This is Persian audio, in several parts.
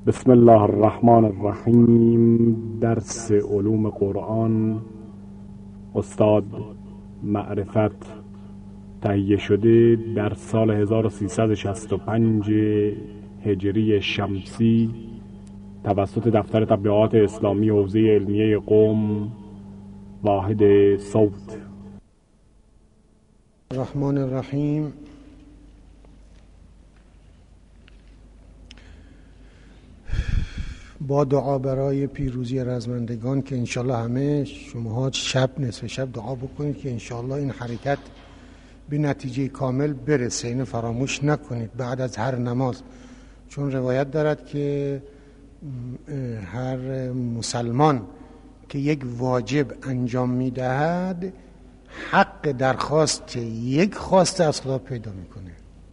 بسم الله الرحمن الرحیم. درس علوم قرآن، استاد معرفت، تهیه شده در سال 1365 هجری شمسی توسط دفتر تبلیغات اسلامی حوزه علمیه قم، واحد صوت. الرحمن الرحیم. با دعا برای پیروزی رزمندگان که انشالله همه شماها نصف شب دعا بکنید که انشالله این حرکت به نتیجه کامل برسه. اینو فراموش نکنید بعد از هر نماز، چون روایت دارد که هر مسلمان که یک واجب انجام میدهد حق درخواست یک خواسته از خدا پیدا میکنه.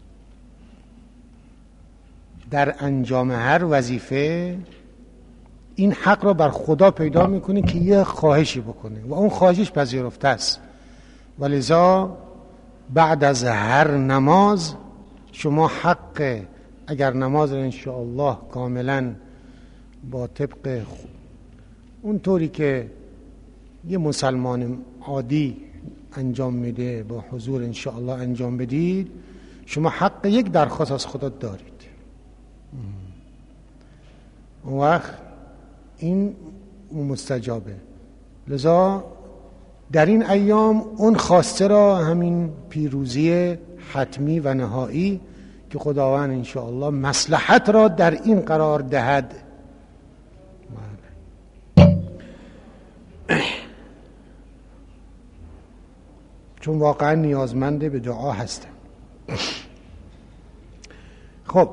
در انجام هر وظیفه این حق را بر خدا پیدا میکنه که یه خواهشی بکنه و اون خواهشش پذیرفته است. ولذا بعد از هر نماز شما حق، اگر نماز را انشاءالله کاملا با طبق اون طوری که یه مسلمان عادی انجام میده با حضور انشاءالله انجام بدید، شما حق یک درخواست از خدا دارید. اون وقت این مستجابه. لذا در این ایام اون خواسته را، همین پیروزی حتمی و نهایی که خداوند انشاءالله مصلحت را در این قرار دهد، چون واقعا نیازمند به دعا هستم. خب،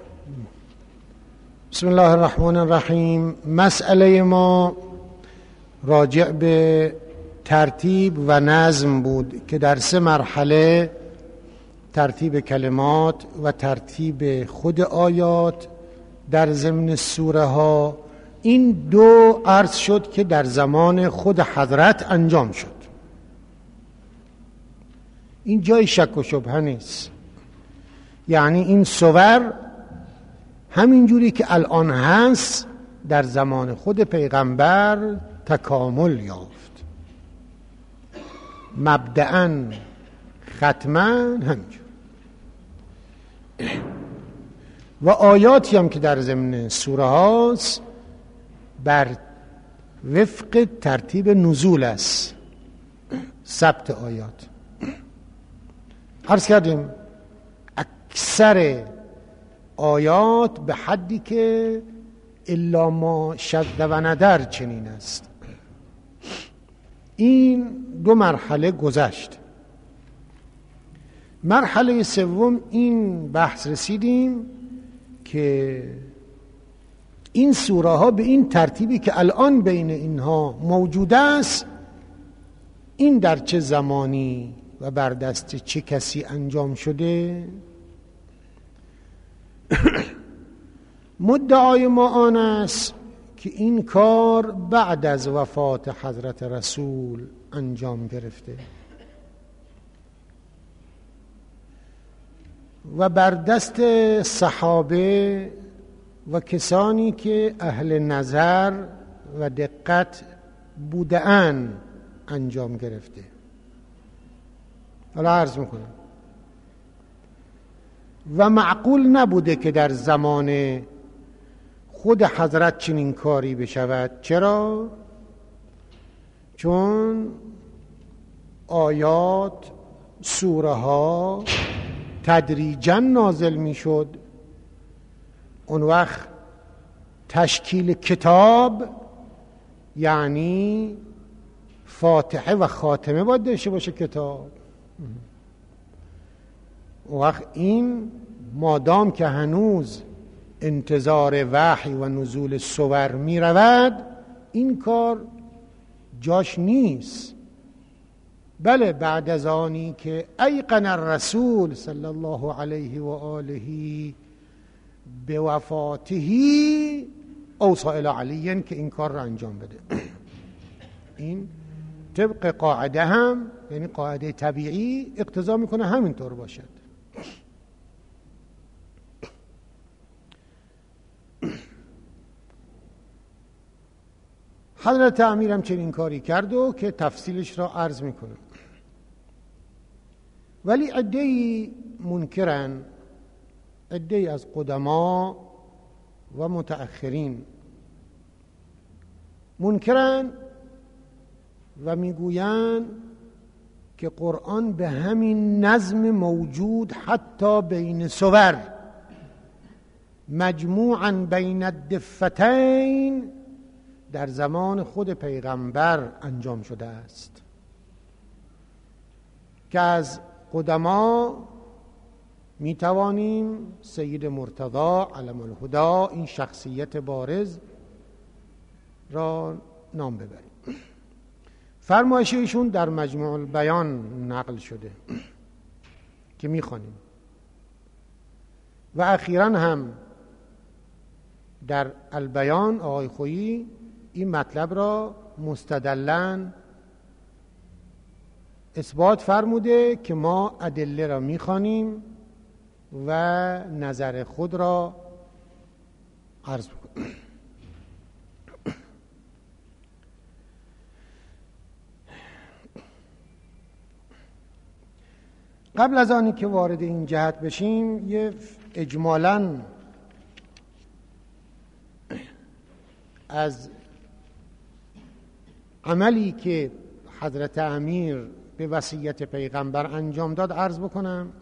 بسم الله الرحمن الرحیم. مسئله ما راجع به ترتیب و نظم بود که در 3 مرحله، ترتیب کلمات و ترتیب خود آیات در ضمن سوره ها، این 2 عرض شد که در زمان خود حضرت انجام شد. این جای شک و شبهه نیست. یعنی این سور همین جوری که الان هست در زمان خود پیغمبر تکامل یافت، مبدأً ختماً همینجور. و آیاتی هم که در ضمن سوره هاست بر وفق ترتیب نزول است، ثبت آیات. عرض کردیم اکثر آیات به حدی که الا ما شذ و ندر چنین است. این 2 مرحله گذشت. مرحله سوم این بحث رسیدیم که این سوره ها به این ترتیبی که الان بین اینها موجود است، این در چه زمانی و بر دست چه کسی انجام شده. مدعای ما آن است که این کار بعد از وفات حضرت رسول انجام گرفته و بر دست صحابه و کسانی که اهل نظر و دقت بودند انجام گرفته. حالا عرض میکنم و معقول نبوده که در زمان خود حضرت چنین کاری بشود. چرا؟ چون آیات، سوره ها تدریجاً نازل می شد. اون وقت تشکیل کتاب یعنی فاتحه و خاتمه باید داشته باشه کتاب. اون وقت این مادام که هنوز انتظار وحی و نزول سور می رود، این کار جاش نیست. بله، بعد از آنی که ایقن الرسول صلی الله علیه و آله به وفاته اوصی الی علی که این کار را انجام بده. این طبق قاعده هم، یعنی قاعده طبیعی، اقتضا میکنه همینطور باشد. حضرت امیر هم چنین کاری کرد و که تفصیلش را عرض میکنم. ولی عده‌ای منکرن، عده‌ای از قدما و متأخرین منکرن و میگویند که قرآن به همین نظم موجود حتی بین سور مجموعاً بین الدفتین در زمان خود پیغمبر انجام شده است، که از قدما می توانیم سید مرتضی علم الهدی این شخصیت بارز را نام ببریم. فرمایش ایشون در مجموع البیان نقل شده که می خوانیم و اخیراً هم در البیان آقای خویی این مطلب را مستدلن اثبات فرموده که ما ادله را می‌خوانیم و نظر خود را عرض می‌کنیم. قبل از آنی که وارد این جهت بشیم یه اجمالاً از عملی که حضرت امیر به وصیت پیغمبر انجام داد عرض بکنم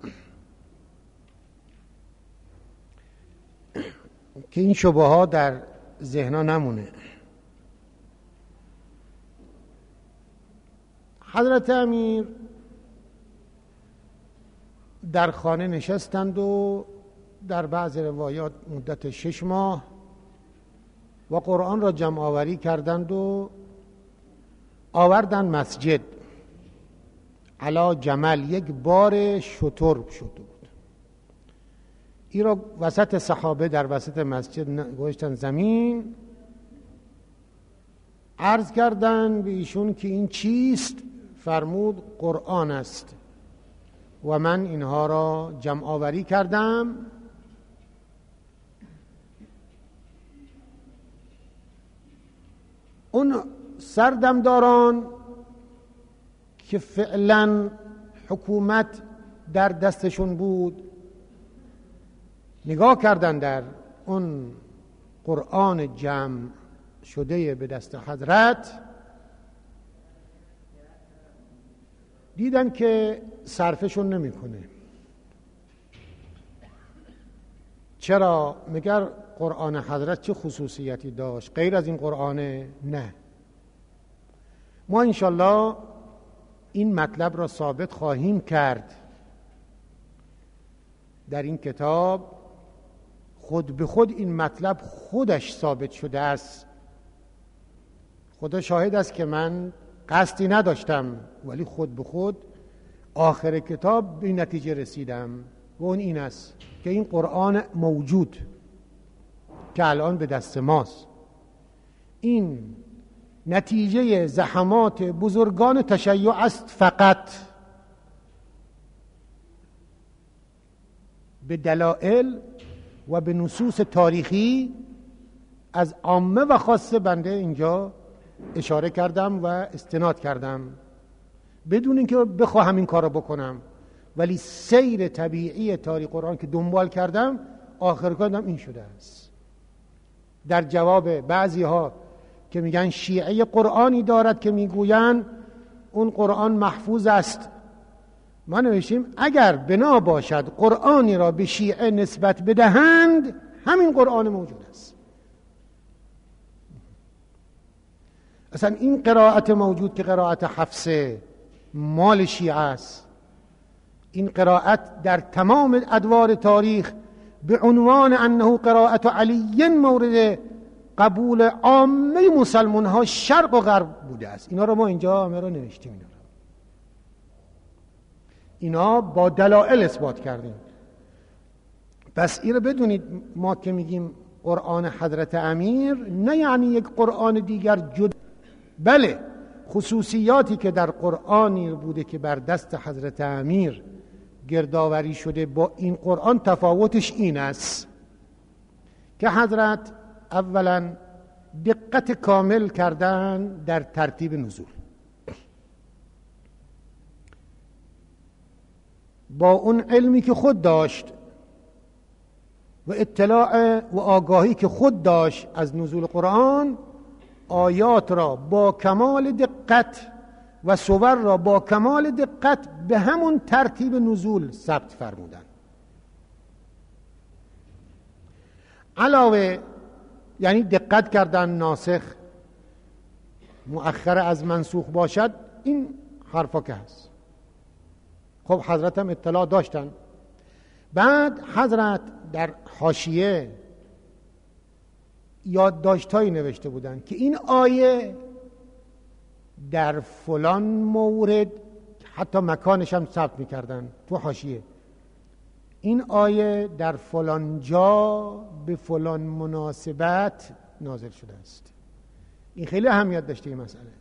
که این شبهه ها در ذهن‌ها نمونه. حضرت امیر در خانه نشستند و در بعض روایات مدت 6 ماه و قرآن را جمع آوری کردند و آوردن مسجد علا جمل، یک بار شتر شده بود. این را وسط صحابه در وسط مسجد گذاشتن زمین، عرض کردن به ایشون که این چیست؟ فرمود قرآن است و من اینها را جمع آوری کردم. اون سردمداران که فعلا حکومت در دستشون بود نگاه کردن در اون قرآن جمع شده به دست حضرت، دیدن که صرفشون نمیکنه. چرا؟ مگر قرآن حضرت چه خصوصیتی داشت غیر از این قرآن؟ نه. ما انشالله این مطلب را ثابت خواهیم کرد در این کتاب. خود به خود این مطلب خودش ثابت شده است. خدا شاهد است که من قصدی نداشتم، ولی خود به خود آخر کتاب به این نتیجه رسیدم و اون این است که این قرآن موجود که الان به دست ماست، این نتیجه زحمات بزرگان تشیع است، فقط به دلائل و به نصوص تاریخی از عامه و خاصه بنده اینجا اشاره کردم و استناد کردم بدون اینکه بخواهم این کار رو بکنم، ولی سیر طبیعی تاریخ قرآن که دنبال کردم آخر کردم این شده است. در جواب بعضی ها که میگن شیعه قرآنی دارد که میگوین اون قرآن محفوظ است، ما نوشتیم اگر بنا باشد قرآنی را به شیعه نسبت بدهند همین قرآن موجود است. اصلا این قرائت موجود که قرائت حفصه مال شیعه است، این قرائت در تمام ادوار تاریخ به عنوان انه قرائت علی مورد قبول عامه مسلمان ها شرق و غرب بوده است. اینا رو ما اینجا همه رو نوشتیم، اینا با دلائل اثبات کردیم. پس این رو بدونید، ما که میگیم قرآن حضرت امیر نه یعنی یک قرآن دیگر جدا، بله خصوصیاتی که در قرآنی بوده که بر دست حضرت امیر گردآوری شده با این قرآن تفاوتش این است که حضرت اولا دقت کامل کردن در ترتیب نزول. با اون علمی که خود داشت و اطلاع و آگاهی که خود داشت از نزول قرآن، آیات را با کمال دقت و صور را با کمال دقت به همون ترتیب نزول ثبت فرمودند. علاوه یعنی دقت کردن ناسخ مؤخر از منسوخ باشد، این حرفا که هست. خب حضرت هم اطلاع داشتن. بعد حضرت در حاشیه یادداشت‌هایی نوشته بودن که این آیه در فلان مورد، حتی مکانش هم ثبت می‌کردن تو حاشیه، این آیه در فلان جا به فلان مناسبت نازل شده است. این خیلی اهمیت داشته این مسئله.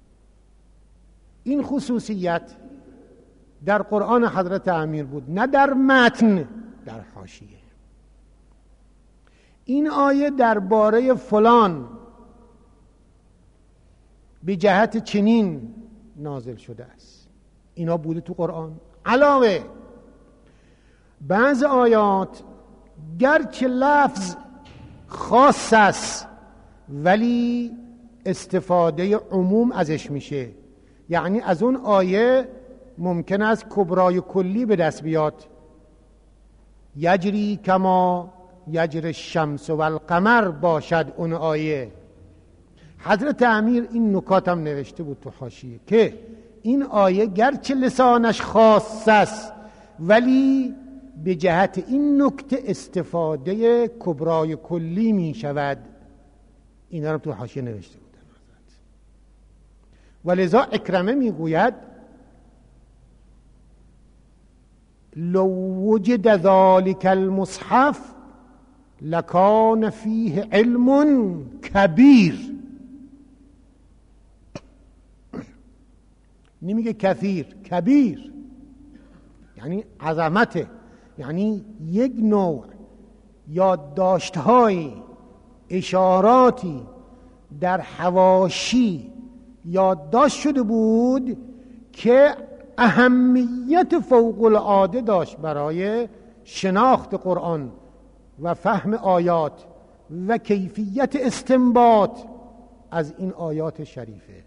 این خصوصیت در قرآن حضرت امیر بود، نه در متن، در حاشیه. این آیه درباره فلان به جهت چنین نازل شده است، اینا بوده تو قرآن. علاوه بعض آیات گرچه لفظ خاص است ولی استفاده عموم ازش میشه، یعنی از اون آیه ممکن است کبرای کلی به دست بیاد. یجری کما یجر الشمس و القمر باشد اون آیه. حضرت امیر این نکات هم نوشته بود تو حاشیه که این آیه گرچه لسانش خاص است ولی به جهت این نکته استفاده کبرای کلی می شود. اینا رو تو حاشیه نوشته بودن حضرت. ولذا اکرمه می گوید لو وجد ذلك المصحف لکان فیه علم کبیر. نمیگه کثیر، کبیر یعنی عظمته، یعنی یک نوع یادداشت‌های اشاراتی در حواشی یادداشت شده بود که اهمیت فوق العاده داشت برای شناخت قرآن و فهم آیات و کیفیت استنباط از این آیات شریفه.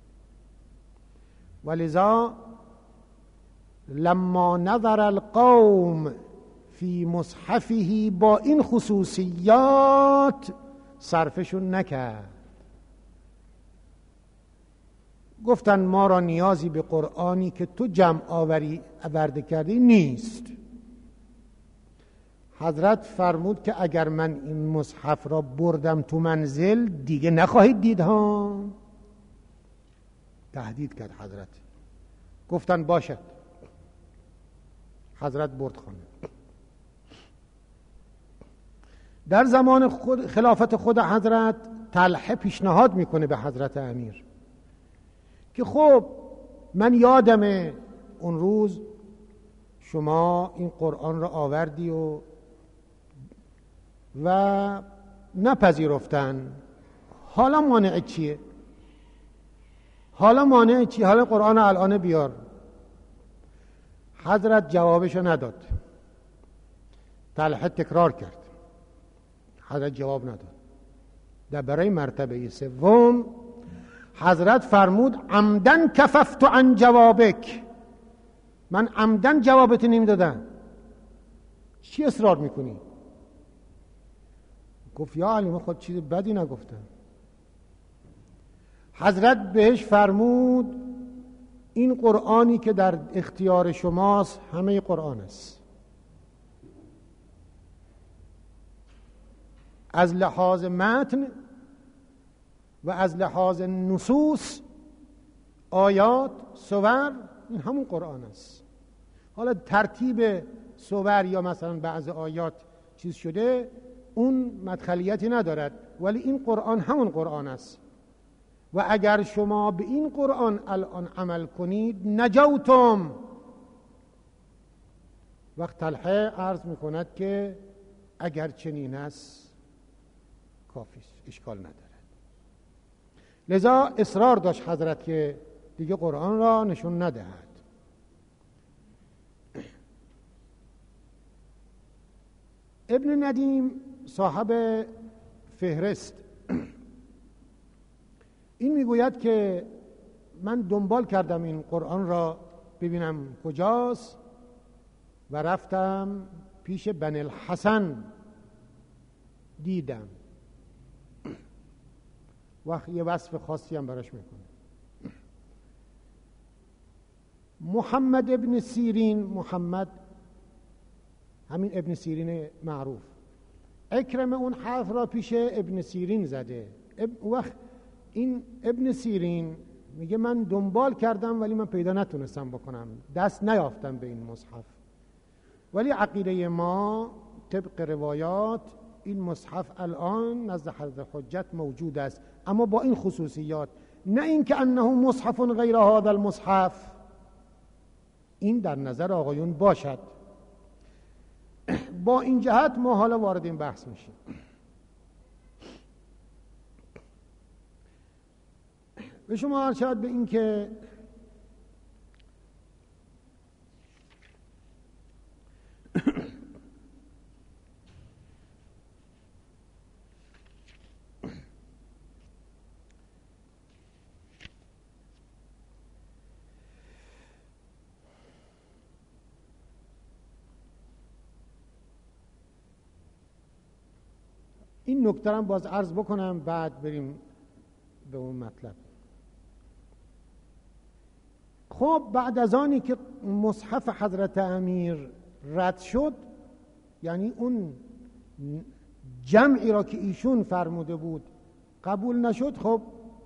ولذا لما نظر القوم فی مصحفه، با این خصوصیات صرفشون نکرد. گفتن ما را نیازی به قرآنی که تو جمع آورده کردی نیست. حضرت فرمود که اگر من این مصحف را بردم تو منزل دیگه نخواهید دید ها. تهدید کرد حضرت. گفتن باشد. حضرت برد خانه. در زمان خلافت خود حضرت طلحه پیشنهاد میکنه به حضرت امیر که خب من یادمه اون روز شما این قرآن را آوردی و نپذیرفتن، حالا مانع چیه؟ حالا قرآن الان بیار. حضرت جوابشو نداد. طلحه تکرار کرد، حضرت جواب نداد. در برای مرتبه سوم حضرت فرمود عمدن کففت عن جوابک، من عمدن جوابت نمیدادم، چی اصرار میکنی؟ گفت یا علی من خود چیز بدی نگفتم. حضرت بهش فرمود این قرآنی که در اختیار شماست همه قرآن است، از لحاظ متن و از لحاظ نصوص، آیات، سور، این همون قرآن است. حالا ترتیب سور یا مثلا بعض آیات چیز شده اون مدخلیتی ندارد، ولی این قرآن همون قرآن است و اگر شما به این قرآن الان عمل کنید نجوتم. وقت طلحه عرض میکند که اگر چنین است کافی است، اشکال ندارد. لذا اصرار داشت حضرت که دیگه قرآن را نشون ندهد. ابن ندیم صاحب فهرست این میگوید که من دنبال کردم این قرآن را ببینم کجاست و رفتم پیش بن الحسن دیدم و یه وصف خاصی هم براش میکنه. محمد ابن سیرین، محمد همین ابن سیرین معروف، اکرم اون حرف را پیش ابن سیرین زده. وقت این ابن سیرین میگه من دنبال کردم ولی من پیدا نتونستم بکنم، دست نیافتم به این مصحف، ولی عقیده ما طبق روایات این مصحف الان نزد حضرت حجت موجود است، اما با این خصوصیات، نه این که انه مصحف غیر هذا المصحف، این در نظر آقایون باشد. با این جهت ما حالا وارد این بحث میشیم. به شما عرض شد به این که این نکته را باز عرض بکنم بعد بریم به اون مطلب. خب بعد از آنی که مصحف حضرت امیر رد شد، یعنی اون جمعی را که ایشون فرموده بود قبول نشد، خب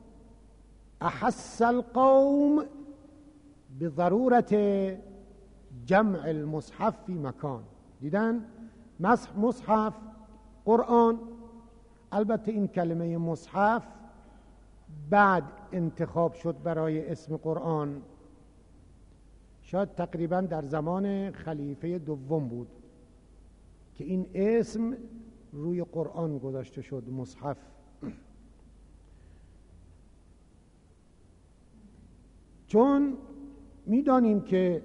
احس القوم بضرورت جمع المصحف فی مکان، دیدن مصحف قرآن، البته این کلمه مصحف بعد انتخاب شد برای اسم قرآن، شاید تقریبا در زمان خلیفه دوم بود که این اسم روی قرآن گذاشته شد، مصحف. چون میدانیم که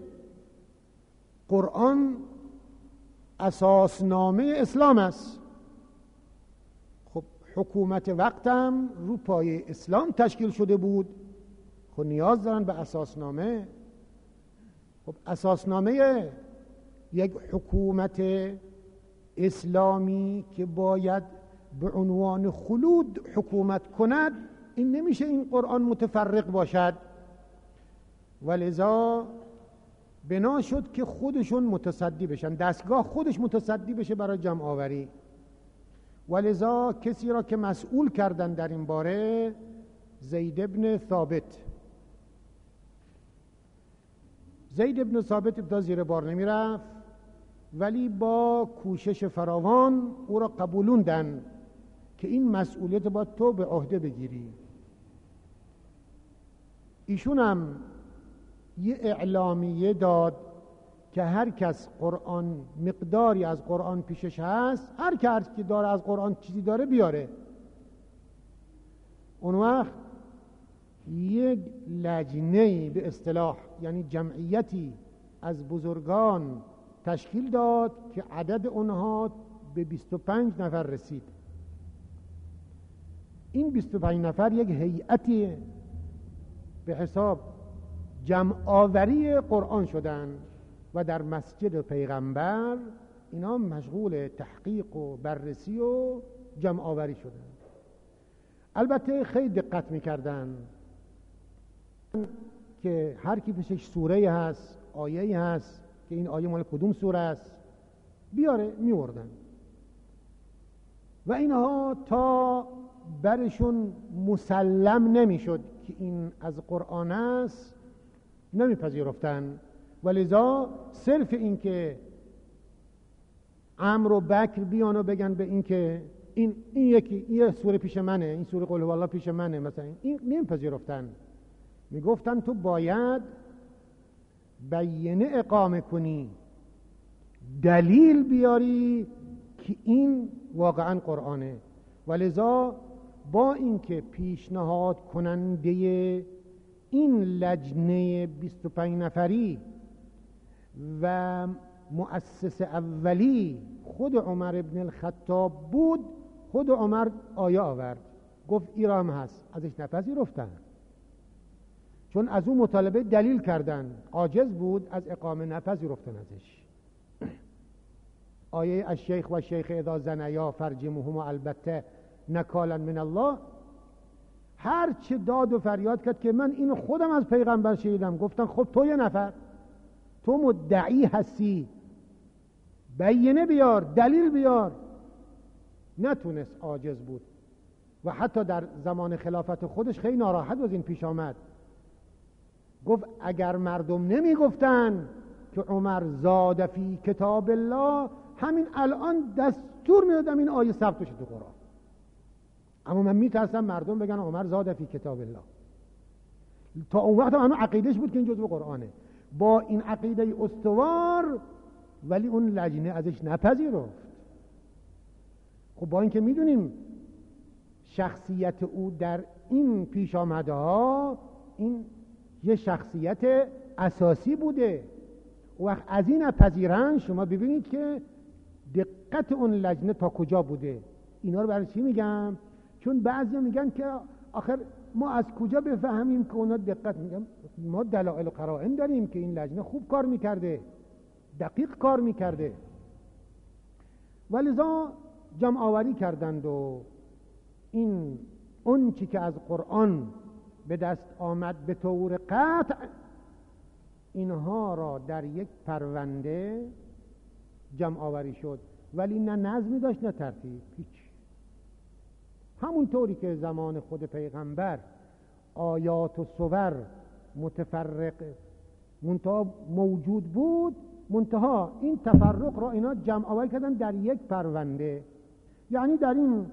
قرآن اساسنامه اسلام است، خب حکومت وقتم رو پای اسلام تشکیل شده بود، خب نیاز دارن به اساسنامه. خب اساسنامه یک حکومت اسلامی که باید به عنوان خلود حکومت کند، این نمیشه این قرآن متفرق باشد، ولذا بنا شد که خودشون متصدی بشن، دستگاه خودش متصدی بشه برای جمع آوری، ولذا کسی را که مسئول کردن در این باره زید ابن ثابت. زید ابن ثابت ابتدا زیر بار نمی رفت، ولی با کوشش فراوان او را قبولوندن که این مسئولیت باید تو به عهده بگیری. ایشون هم یه اعلامیه داد که هر کس قرآن مقداری از قرآن پیشش هست، هر کس که داره از قرآن چیزی داره بیاره. اون وقت یک لجنه به اصطلاح، یعنی جمعیتی از بزرگان تشکیل داد که عدد اونها به 25 نفر رسید. این 25 نفر یک هیئتی به حساب جمع آوری قرآن شدن و در مسجد پیغمبر اینا مشغول تحقیق و بررسی و جمع آوری شدن. البته خیلی دقت میکردن که هر کی پیشش سوره هست، آیه هست که این آیه مال کدوم سوره است بیاره، میوردن و اینها تا برشون مسلم نمیشد که این از قرآن است نمیپذیرفتن. ولذا صرف این که عمرو و بکر بیان و بگن به این که این یکی این سوره پیش منه، این سوره قل هو الله پیش منه، مثلا این نمیپذیرفتن، میگفتن تو باید بیانه اقامه کنی، دلیل بیاری که این واقعا قرآنه. ولذا با اینکه پیشنهاد کننده این لجنه 25 نفری و مؤسس اولی خود عمر ابن الخطاب بود، خود عمر آیه آورد، گفت ایرام هست، ازش نپذیرفتن، چون از اون مطالبه دلیل کردن، عاجز بود از اقامه، نپذیرفتن ازش. آیه الشیخ و الشیخ اذا زنیا فرجموهما البته نکالا من الله، هر چه داد و فریاد کرد که من اینو خودم از پیغمبر شنیدم. گفتن خب تو یه نفر، تو مدعی هستی، بینه بیار، دلیل بیار. نتونست، عاجز بود. و حتی در زمان خلافت خودش خیلی ناراحت از این پیش آمد. گفت اگر مردم نمی گفتن که عمر زاد فی کتاب الله، همین الان دستور میدادم این آیه ثبت بشه تو قرآن. اما من میترسم مردم بگن عمر زاد فی کتاب الله. تا اون وقت منو عقیدهش بود که این جزء قرآنه، با این عقیده استوار، ولی اون لجنه ازش نپذیرفت. خب با اینکه میدونیم شخصیت او در این پیش آمده ها، این یه شخصیت اساسی بوده، وقت از این نپذیرن، شما ببینید که دقت اون لجنه تا کجا بوده. اینا رو برای چی میگم؟ چون بعضی میگن که آخر ما از کجا بفهمیم که اونا دقت، میگم ما دلائل و قرائن داریم که این لجنه خوب کار میکرده، دقیق کار میکرده. ولذا جمع آوری کردند و این اون چی که از قرآن به دست آمد به طور قطع، اینها را در یک پرونده جمع آوری شد، ولی نه نظمی داشت نه ترتیب، هیچ. همون طوری که زمان خود پیغمبر آیات و سور متفرق منتها موجود بود، منتها این تفرق را اینا جمع آوری کردن در یک پرونده. یعنی در این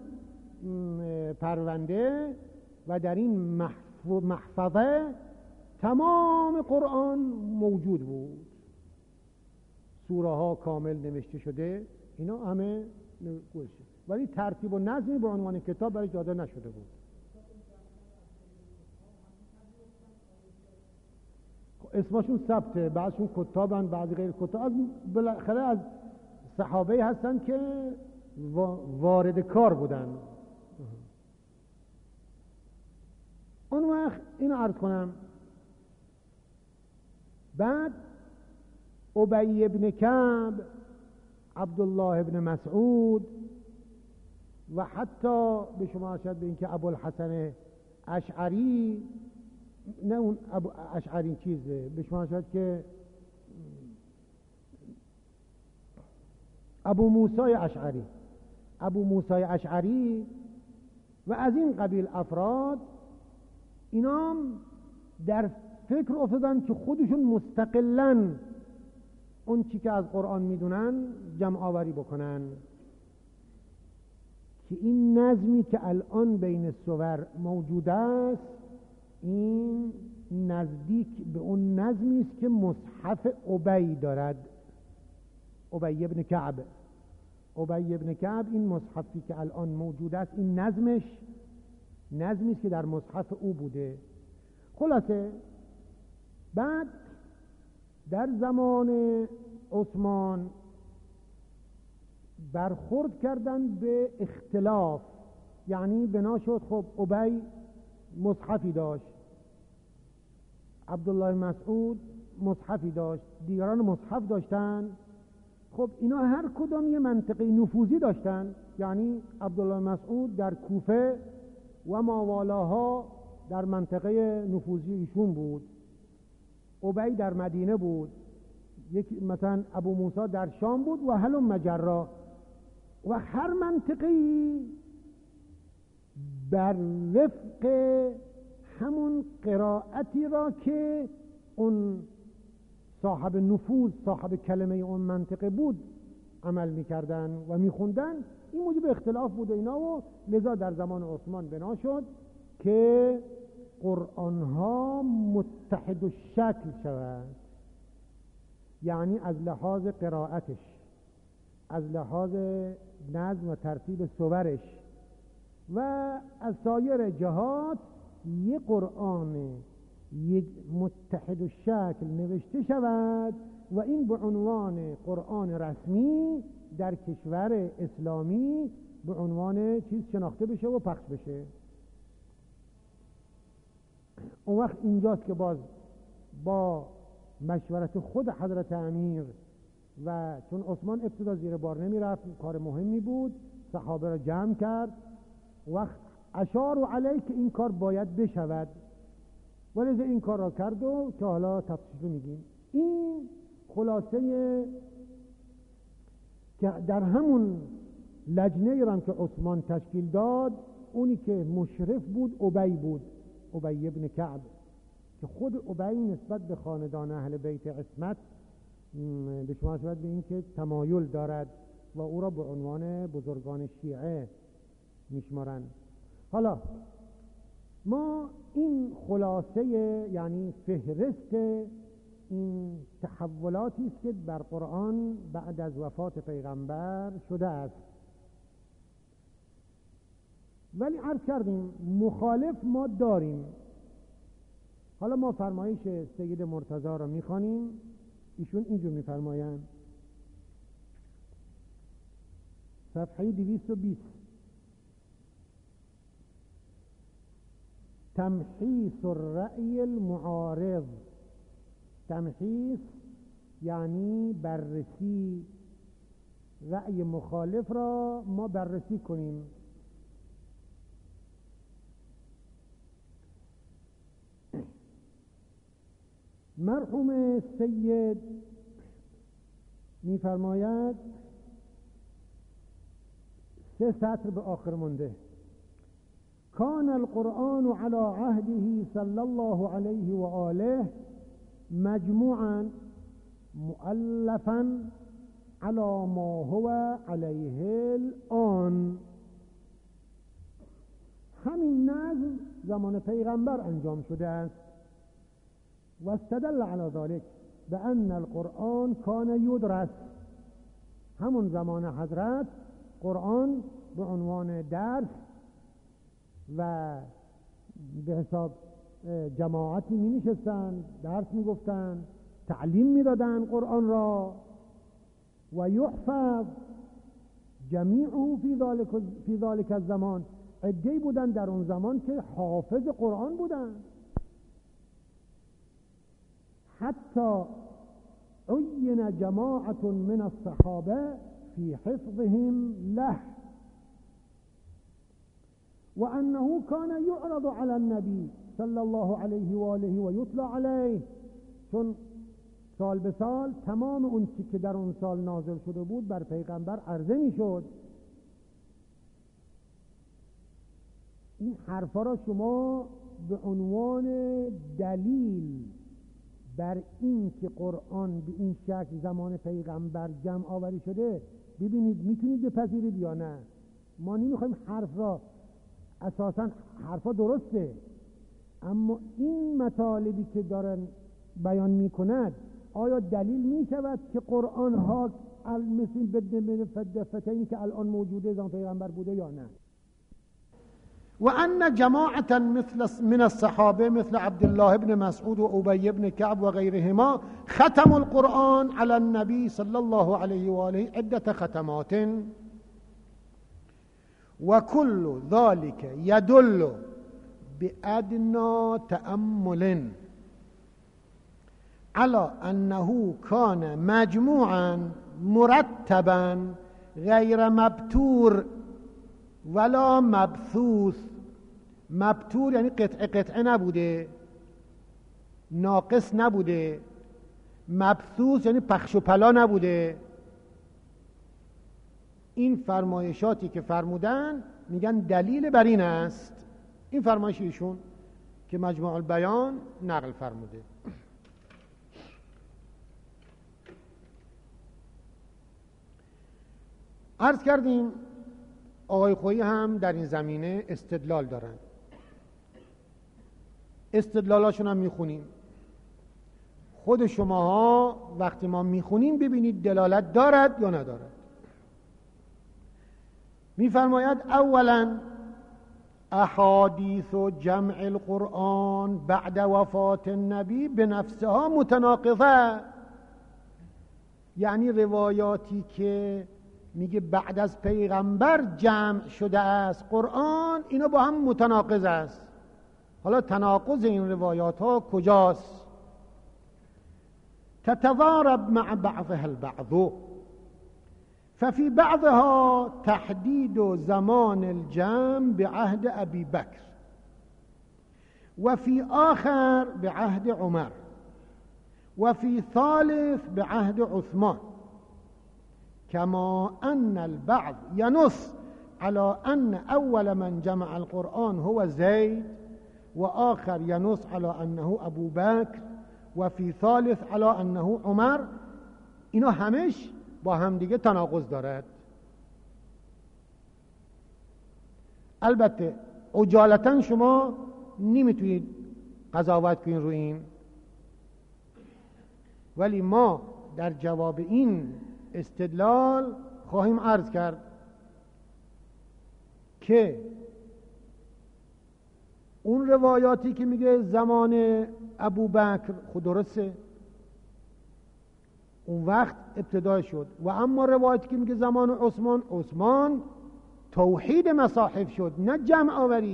پرونده و در این محفظه تمام قرآن موجود بود، سوره ها کامل نوشته شده، اینا همه گوشه، ولی ترتیب و نظمی به عنوان کتاب برای داده نشده بود. اسمشون ثبته، بعضشون کتابن، بعضی غیر کتاب، از بالاخره از صحابه هستن که وارد کار بودن. اون وقت اینو عرض کنم، بعد ابی ابن کعب، عبدالله ابن مسعود و حتی به شما ارشد به این که ابوالحسن اشعری، نه اون اشعری چیزه، به شما ارشد که ابو موسی اشعری و از این قبیل افراد، اینا در فکر افتادن که خودشون مستقلاً اون چی که از قرآن میدونن جمع آوری بکنن، که این نظمی که الان بین سور موجود است، این نزدیک به اون نظمی است که مصحف ابی دارد، ابی ابن کعب. ابی ابن کعب این مصحفی که الان موجود است، این نظمش نظمی است که در مصحف او بوده. خلاصه بعد در زمان عثمان برخورد کردن به اختلاف، یعنی بنا شد خب ابی مصحفی داشت، عبدالله مسعود مصحفی داشت، دیگران مصحف داشتن. خب اینا هر کدام یه منطقه نفوذی داشتن، یعنی عبدالله مسعود در کوفه و ماوالاها در منطقه نفوذی ایشون بود، ابی در مدینه بود، یک مثلا ابو موسی در شام بود و هلم مجرا، و هر منطقه‌ای بر وفق همون قرائتی را که اون صاحب نفوذ، صاحب کلمه اون منطقه بود عمل میکردن و میخوندن. این موجب اختلاف بود اینا، و لذا در زمان عثمان بنا شد که قرآنها متحد الشکل شود، یعنی از لحاظ قرائتش، از لحاظ نظم و ترتیب سورش و از سایر جهات یک قرآن یک متحد الشکل نوشته شود و این به عنوان قرآن رسمی در کشور اسلامی به عنوان چیز شناخته بشه و پخش بشه. اون وقت اینجاست که باز با مشورت خود حضرت امیر و چون عثمان ابتدا زیر بار نمی رفت، کار مهمی بود، صحابه را جمع کرد، وقت اشار علیه که این کار باید بشود، ولی این کار را کرد و که حالا تفصیل میگیم. این خلاصه که در همون لجنه را که عثمان تشکیل داد، اونی که مشرف بود ابی بود، ابی ابن کعب، که خود ابی نسبت به خاندان اهل بیت عصمت به شما نسبت به این که تمایل دارد و او را به عنوان بزرگان شیعه میشمارند. حالا ما این خلاصه یعنی فهرست این تحولاتی است که بر قرآن بعد از وفات پیغمبر شده است. ولی عرض کردیم مخالف ما داریم. حالا ما فرمایش سید مرتضی را میخوانیم. ایشون اینجور میفرمایند، صفحه 220: تمحیص الرأی المعارض. تمحیص یعنی بررسی رأی مخالف را ما بررسی کنیم. مرحوم سید میفرماید 3 سطر به آخر مونده: کان القرآن علی عهده صلی الله علیه و آله مجموعا مؤلفا علی ما هو علیه الان. همین نظم زمان پیغمبر انجام شده است. و استدل علی ذلك بأن القرآن کان یدرس. همون زمان حضرت قرآن به عنوان درس و به حساب جماعتی می نشستن، درس می گفتن، تعلیم می دادن قرآن را. و یحفظ جمیعه فی ذلك الزمان. عده‌ای بودن در اون زمان که حافظ قرآن بودن. حتی عین جماعت من الصحابه فی حفظهم له و انه کان یعرض علی النبی صلی الله علیه و آله و یتلی علیه. چون سال به سال تمام اون چی که در اون سال نازل شده بود بر پیغمبر عرضه می شد. این حرفا را شما به عنوان دلیل بر این که قرآن به این شکل زمان پیغمبر جمع آوری شده ببینید میتونید بپذیرید یا نه. ما نمیخوایم حرف را، اساسا حرفا درسته، اما این مطالبی که دارن بیان میکند آیا دلیل میشود که قرآن ها مثل بدن فتینی که الان موجوده زمان پیغمبر بوده یا نه؟ و ان جماعتا من الصحابه مثل عبدالله بن مسعود و ابی بن کعب و غیرهما ختم القرآن علی النبی صلی الله علیه و آله عدة ختمات و كل ذلك يدل بأدنى تأمل على أنه كان مجموعا مرتبا غیر مبتور ولا مبثوث. مبتور یعنی قطعه نبوده، ناقص نبوده. مبثوث یعنی پخش و پلا نبوده. این فرمایشاتی که فرمودن میگن دلیل بر این است. این فرمایش ایشون که مجموع البیان نقل فرموده. عرض کردیم آقای خویی هم در این زمینه استدلال دارن. استدلالاشون هم میخونیم. خود شماها وقتی ما میخونیم ببینید دلالت دارد یا ندارد. میفرماید اولا احادیث و جمع القرآن بعد وفات النبی به نفسها متناقضه، یعنی روایاتی که میگه بعد از پیغمبر جمع شده است قرآن، اینا با هم متناقض است. حالا تناقض این روایات ها کجاست؟ تتضارب مع بعضها البعض، ففي بعضها تحديد زمان الجمع بعهد أبي بكر، وفي آخر بعهد عمر، وفي ثالث بعهد عثمان، كما أن البعض ينص على أن أول من جمع القرآن هو زيد، وآخر ينص على أنه أبو بكر، وفي ثالث على أنه عمر. اینا همش با هم دیگه تناقض دارد. البته عجالتا شما نمیتونید قضاوت کنید روی این، ولی ما در جواب این استدلال خواهیم عرض کرد که اون روایاتی که میگه زمان ابو بکر خود درسته، اون وقت ابتدا شد، و اما روایتی که میگه زمان عثمان توحید مصاحف شد، نه جمع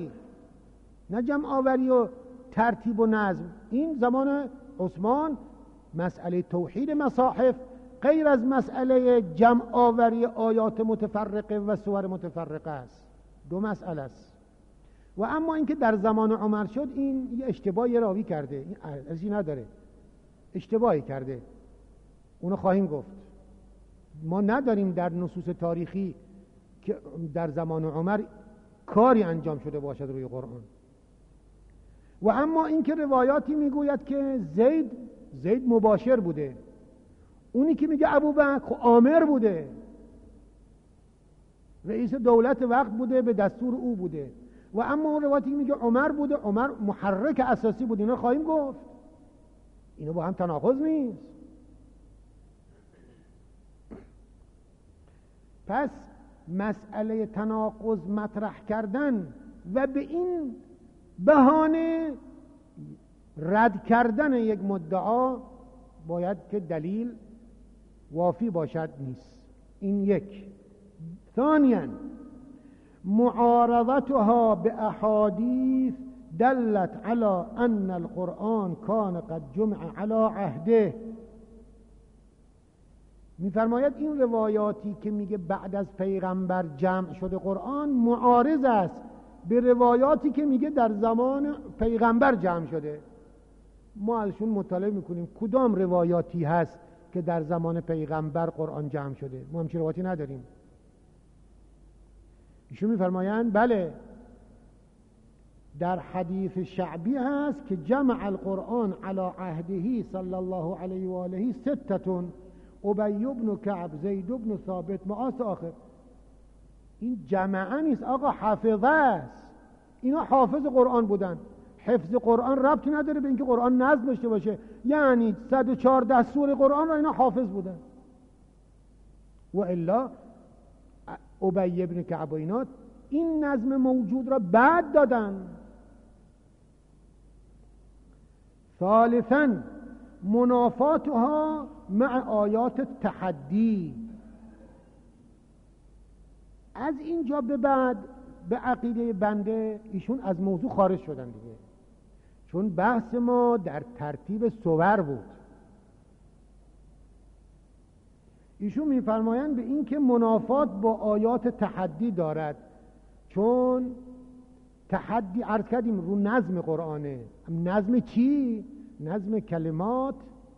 آوری و ترتیب و نظم. این زمان عثمان مسئله توحید مصاحف غیر از مسئله جمع آوری آیات متفرقه و سور متفرقه است، دو مسئله است. و اما اینکه در زمان عمر شد، این یه اشتباهی راوی کرده، این ارزشی نداره، اشتباهی کرده، اونو خواهیم گفت. ما نداریم در نصوص تاریخی که در زمان عمر کاری انجام شده باشد روی قرآن. و اما اینکه روایاتی میگوید که زید مباشر بوده، اونی که میگه ابوبکر آمر بوده، رئیس دولت وقت بوده، به دستور او بوده. و اما اون روایتی که میگه عمر بوده، عمر محرک اساسی بود. اینا خواهیم گفت، اینا با هم تناقض نیست. پس مسئله تناقض مطرح کردن و به این بهانه رد کردن یک مدعا باید که دلیل وافی باشد نیست. این یک. ثانیاً معارضتها باحادیث دلت على ان القرآن كان قد جمع على عهده. میفرماید این روایاتی که میگه بعد از پیغمبر جمع شده قرآن معارض است به روایاتی که میگه در زمان پیغمبر جمع شده. ما ازشون مطالعه میکنیم کدام روایاتی هست که در زمان پیغمبر قرآن جمع شده. ما همچین روایاتی نداریم. ایشون میفرمایند بله، در حدیث شعبی هست که جمع القرآن على عهده صلی الله علیه و آله ستتون: ابی بن کعب، زید بن ثابت، معاذ آخر. این جمعه نیست آقا، حافظه است. اینا حافظ قرآن بودن. حفظ قرآن ربطی نداره به اینکه قرآن نظم داشته باشه، یعنی 114 سوره قرآن را اینا حافظ بودن. و الا ابی بن کعب اینا این نظم موجود را بعد دادن. ثالثاً منافاتها مع آیات تحدی. از اینجا به بعد به عقیده بنده ایشون از موضوع خارج شدن دیگه، چون بحث ما در ترتیب سور بود. ایشون میفرمایند به این که منافات با آیات تحدی دارد، چون تحدی عرض کردیم رو نظم قرآنه. نظم چی؟ نظم کلمات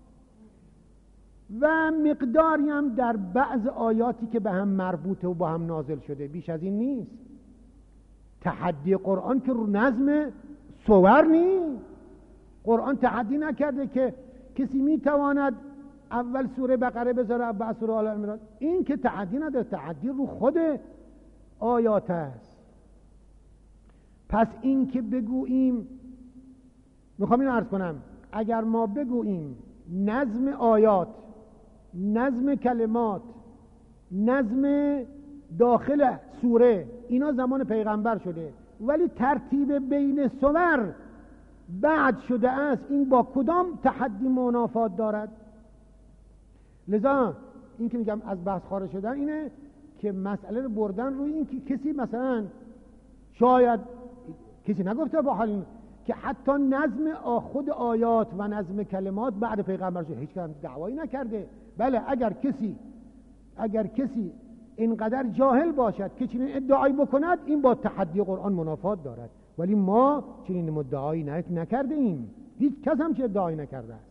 و مقداری هم در بعض آیاتی که به هم مربوطه و با هم نازل شده، بیش از این نیست. تحدی قرآن که رو نظم سور نیست. قرآن تحدی نکرده که کسی میتواند اول سوره بقره بذاره بعد سوره آل عمران. این که تحدی نداره، تحدی رو خود آیات است. پس این که بگوییم، میخوام این عرض کنم، اگر ما بگوییم نظم آیات، نظم کلمات، نظم داخل سوره اینا زمان پیغمبر شده، ولی ترتیب بین سور بعد شده است. این با کدام تحدی منافات دارد؟ لذا این که میگم از بحث خارج شدن اینه که مسئله رو بردن روی این که کسی مثلا شاید کسی نگفته با حال که حتی نظم خود آیات و نظم کلمات بعد پیغمبر شده، هیچ کس دعوایی نکرده. بله اگر کسی اینقدر جاهل باشد که چنین ادعایی بکند، این با تحدی قرآن منافات دارد، ولی ما چنین مدعایی نکرده ایم، هیچ کس هم چه ادعایی نکرده است.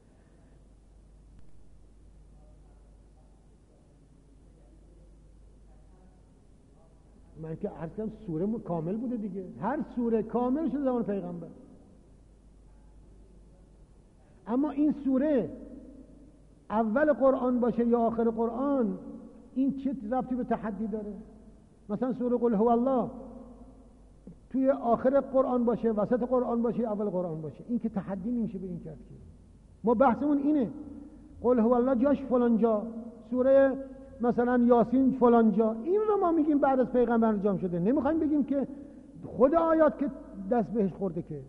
من که عرض کردم سوره کامل بوده دیگه، هر سوره کامل شده زمان پیغمبر. اما این سوره اول قرآن باشه یا آخر قرآن، این چه ربطی به تحدی داره؟ مثلا سوره قل هو الله توی آخر قرآن باشه، وسط قرآن باشه، اول قرآن باشه، این که تحدی نمیشه به این کرد که ما بحثمون اینه. قل هو الله جاش فلان جا، سوره مثلا یاسین فلان جا، این رو ما میگیم بعد از پیغمبر انجام شده، نمیخوایم بگیم که خود آیات که دست بهش خورده. که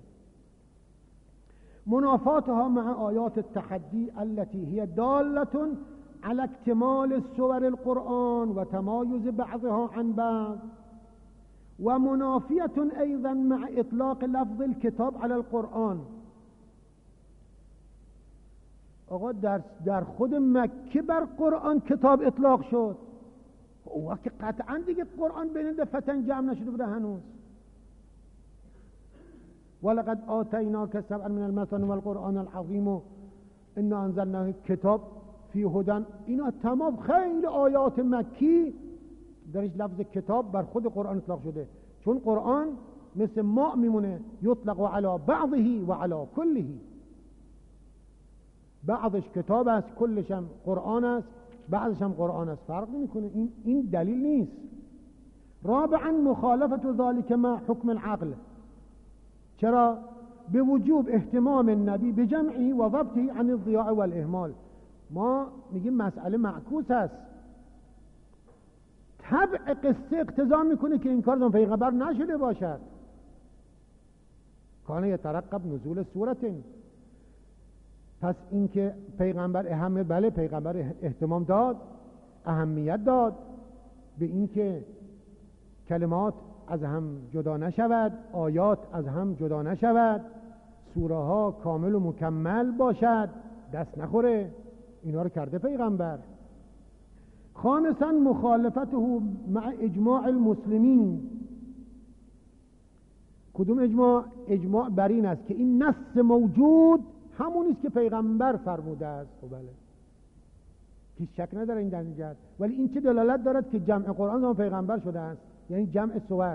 منافاتها مع آیات التحدی التي هي دالة على اكتمال سور القرآن و تمایز بعضها عن بعض، و منافیة ایضا مع اطلاق لفظ الكتاب على القرآن. آقا در خود مکه بر قرآن کتاب اطلاق شد، اون وقت قطعا دیگه قرآن بین دفتن جمع نشده بوده هنوز. ولقد آتیناک سبعا من المثانی والقرآن العظیم و انا انزلناه کتاب فی هدی، اینا تمام خیلی آیات مکی درش لفظ کتاب بر خود قرآن اطلاق شده، چون قرآن مثل ماء میمونه، یطلق علی بعضه و علی کله، بعضش کتاب است، کلش هم قرآن است، بعضش هم قرآن است، فرق نمیکنه. این دلیل نیست. رابعا مخالفت ذلك مع حکم العقل. چرا؟ به وجوب اهتمام النبی بجمعه و ضبطه عن الضیاع والاهمال. ما میگیم مسئله معکوس است، طبع قصه اقتضا میکنه که این کار زمان پیغمبر نشده باشد. کان یترقب نزول سورة، پس این که پیغمبر بله پیغمبر اهتمام داد، اهمیت داد به این که کلمات از هم جدا نشود، آیات از هم جدا نشود، سوره ها کامل و مکمل باشد، دست نخوره، اینا رو کرده پیغمبر. خامسا مخالفته مع اجماع المسلمین. کدوم اجماع؟ اجماع بر این است که این نص موجود همون است که پیغمبر فرموده است. خب بله، هیچ شک نداره این در جهت، ولی این چه دلالت دارد که جمع قرآن زمان پیغمبر شده است، یعنی جمع سور.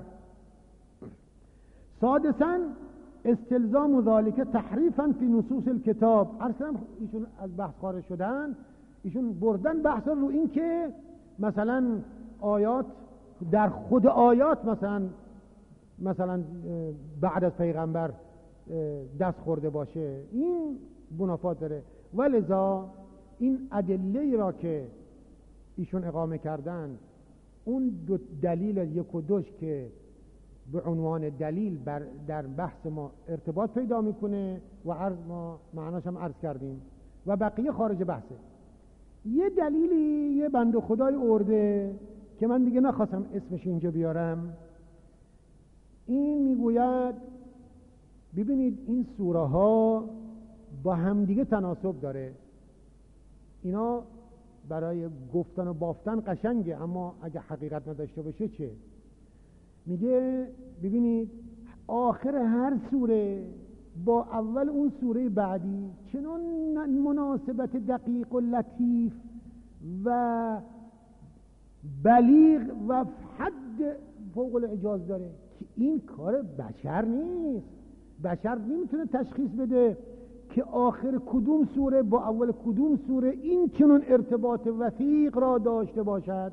سادسا استلزام ذالک تحریفا فی نصوص الکتاب. اصلا ایشون از بحث خارج شدن، ایشون بردن بحث رو این که مثلا آیات در خود آیات مثلا بعد از پیغمبر دست خورده باشه، این منافات داره. ولذا این ادله را که ایشون اقامه کردن، اون دو دلیل یک و دوش که به عنوان دلیل در بحث ما ارتباط پیدا میکنه و ما معناش هم عرض کردیم و بقیه خارج بحثه. یه دلیلی یه بنده خدای ارده که من دیگه نخواستم اسمش اینجا بیارم، این میگوید ببینید این سوره ها با همدیگه تناسب داره. اینا برای گفتن و بافتن قشنگه، اما اگه حقیقت نداشته باشه چه؟ میگه ببینید آخر هر سوره با اول اون سوره بعدی چنان مناسبت دقیق و لطیف و بلیغ و حد فوق الاعجاز داره که این کار بشر نیست. بشر نمیتونه تشخیص بده که آخر کدوم سوره با اول کدوم سوره این چنون ارتباط وثیق را داشته باشد.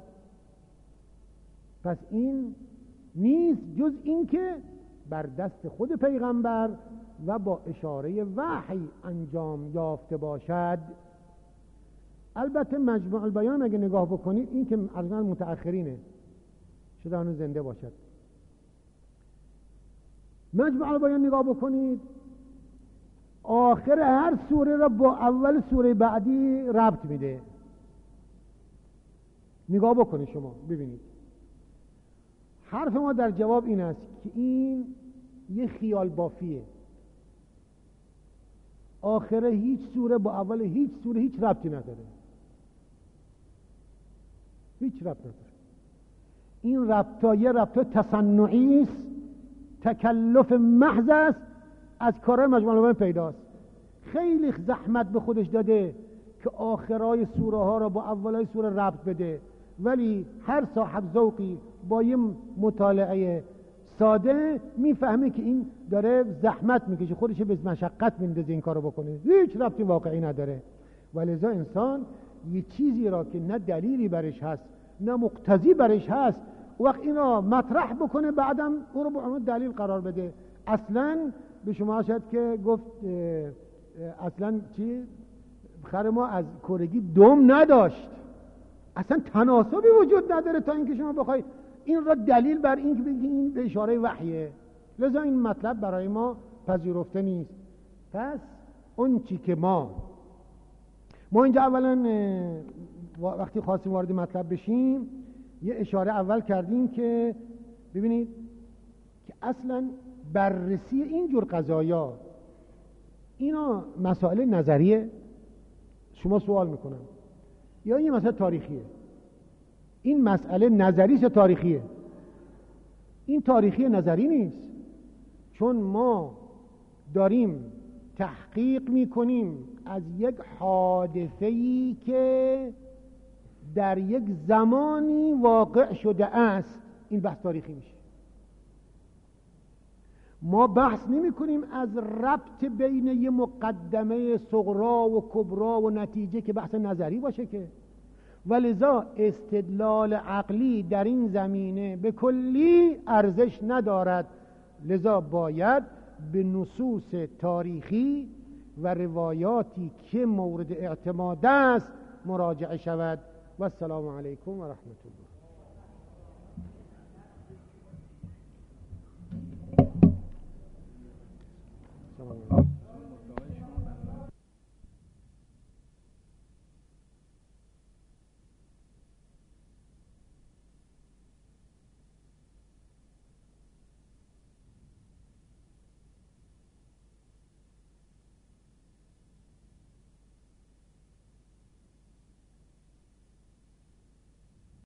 پس این نیست جز این که بر دست خود پیغمبر و با اشاره وحی انجام یافته باشد. البته مجموع البیان اگه نگاه بکنید، این که از متأخرینه، شده هنوز زنده باشد، مجموع البیان نگاه بکنید، آخر هر سوره را با اول سوره بعدی ربط میده. نگاه بکنید شما ببینید. حرف ما در جواب این است که این یه خیال بافیه. آخر هیچ سوره با اول هیچ سوره هیچ ربطی نداره، هیچ ربط نداره. این ربطا یه ربط تصنعی است، تکلف محض است، از کارهای مجموعه البیان پیداست. خیلی زحمت به خودش داده که آخرای سوره ها را با اولای سوره ربط بده، ولی هر صاحب ذوقی با یه مطالعه ساده میفهمه که این داره زحمت میکشه، خودش به مشقت میندازه این کارو بکنه، هیچ ربطی واقعی نداره. ولذا انسان یه چیزی را که نه دلیلی برش هست نه مقتضی برش هست، وقت این را مطرح بکنه بعدم او رو به عنوان دلیل قرار بده. اصلا به شما شاید که گفت اصلا چی خر ما از کورگی دم نداشت، اصلا تناسبی وجود نداره تا اینکه شما بخوای این را دلیل بر این که بگی این به اشاره وحیه. لذا این مطلب برای ما پذیرفته نیست. پس اون چی که ما اینجا اولا وقتی خواستیم وارد مطلب بشیم یه اشاره اول کردیم که ببینید که اصلا بررسی اینجور قضایا اینا مسائل نظریه، شما سوال میکنم، یا این مسئله تاریخیه؟ این مسئله نظریه یا تاریخیه؟ این تاریخی نظری نیست، چون ما داریم تحقیق میکنیم از یک حادثه‌ای که در یک زمانی واقع شده است. این بحث تاریخی میشه. ما بحث نمی کنیم از ربط بین یه مقدمه صغرا و کبرا و نتیجه که بحث نظری باشه که. ولذا استدلال عقلی در این زمینه به کلی ارزش ندارد. لذا باید به نصوص تاریخی و روایاتی که مورد اعتماد است مراجعه شود. و السلام علیکم و رحمت الله.